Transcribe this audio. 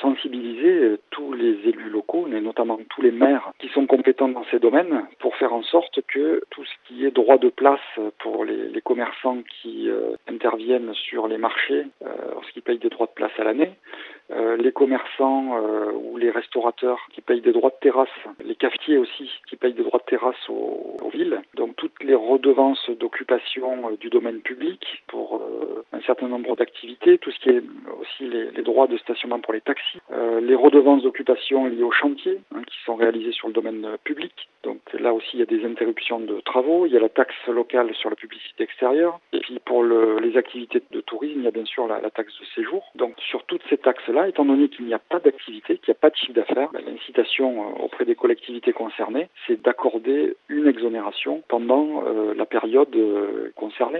sensibiliser tous les élus locaux, mais notamment tous les maires qui sont compétents dans ces domaines, pour faire en sorte que tout ce qui est droit de place pour les commerçants qui interviennent sur les marchés, lorsqu'ils payent des droits de place à l'année, les commerçants ou les restaurateurs qui payent des droits de terrasse, les cafetiers aussi qui payent des droits de terrasse aux villes, donc toutes les redevances d'occupation du domaine public pour un certain nombre d'activités, tout ce qui est aussi les droits de stationnement pour les taxis, les redevances d'occupation liées aux chantiers qui sont réalisés sur le domaine public. Donc là aussi il y a des interruptions de travaux, il y a la taxe locale sur la publicité extérieure, et puis pour les activités de tourisme, il y a bien sûr la taxe de séjour. Donc sur toutes ces taxes-là, étant donné qu'il n'y a pas d'activité, qu'il n'y a pas de chiffre d'affaires, l'incitation auprès des collectivités concernées, c'est d'accorder une exonération pendant la période concernée.